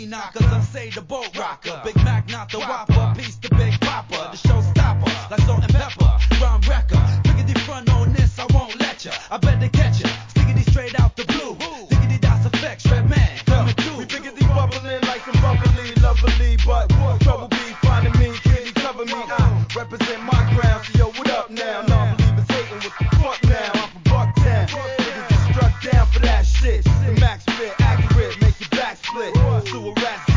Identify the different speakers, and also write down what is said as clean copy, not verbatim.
Speaker 1: knockers, I say the boat rocker. Big Mac, not the whopper. Peace to Big Papa, the showstopper. Like salt and pepper, rhyme wrecker. Pickety front on this, I won't let ya. I bet they catch ya. Stickity straight out the blue. Diggity das effects, red man, coming through.
Speaker 2: We pickety bubbling like some bubbly, lovely, but trouble be finding me, kitty cover me. I represent my ground, so yo, what up now? Non-believers hating, what the fuck now? I'm from Bucktown. Niggas get struck down for that shit. The max fit, accurate, make your back split. Sewer rats